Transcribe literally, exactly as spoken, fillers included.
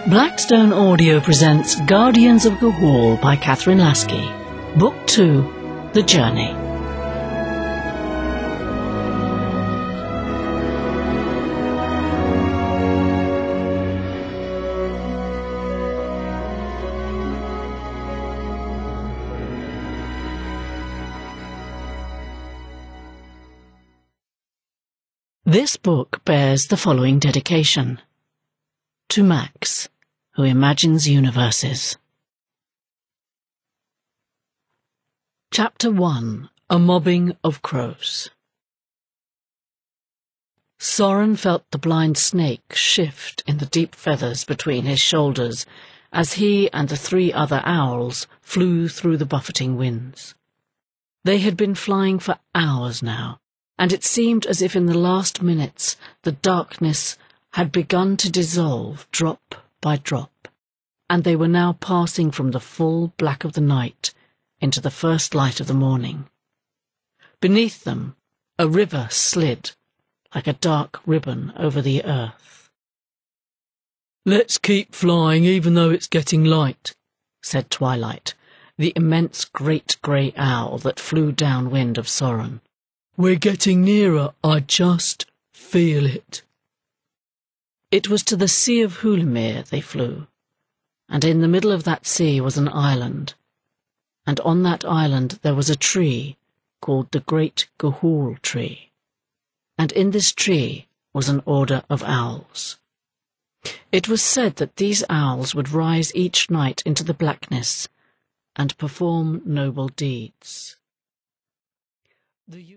Blackstone Audio presents Guardians of Ga'Hoole by Catherine Lasky. Book two, The Journey. This book bears the following dedication. To Max, who imagines universes. Chapter one. A Mobbing of Crows. Soren felt the blind snake shift in the deep feathers between his shoulders as he and the three other owls flew through the buffeting winds. They had been flying for hours now, and it seemed as if in the last minutes the darkness had begun to dissolve drop by drop, and they were now passing from the full black of the night into the first light of the morning. Beneath them, a river slid like a dark ribbon over the earth. "Let's keep flying even though it's getting light," said Twilight, the immense great grey owl that flew downwind of Soren. "We're getting nearer, I just feel it." It was to the Sea of Hulemere they flew, and in the middle of that sea was an island, and on that island there was a tree called the Great Ga'Hoole Tree, and in this tree was an order of owls. It was said that these owls would rise each night into the blackness and perform noble deeds. The